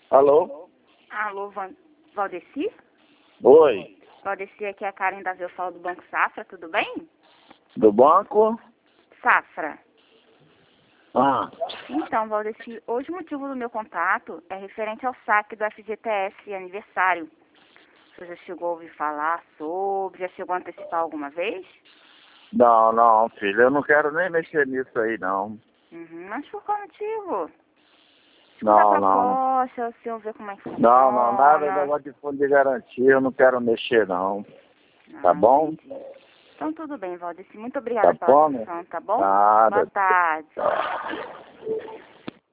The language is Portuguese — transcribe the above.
Alô? Alô, Valdeci? Oi. Valdeci, aqui é a Karen da Falo do Banco Safra, tudo bem? Do banco? Safra. Ah, Então, Valdeci, hoje o motivo do meu contato é referente ao saque do FGTS aniversário. Você já chegou a ouvir falar sobre, já chegou a antecipar alguma vez? não, filho, eu não quero nem mexer nisso aí, não. Mas por qual motivo? Escuta a proposta, o senhor vê como é que funciona. Não, nada de negócio de fundo de garantia, eu não quero mexer, não. Tá bom? Entendi. Então tudo bem, Valdeci. Muito Tá obrigada pela bom, né? atenção, tá bom? Nada. Boa tarde.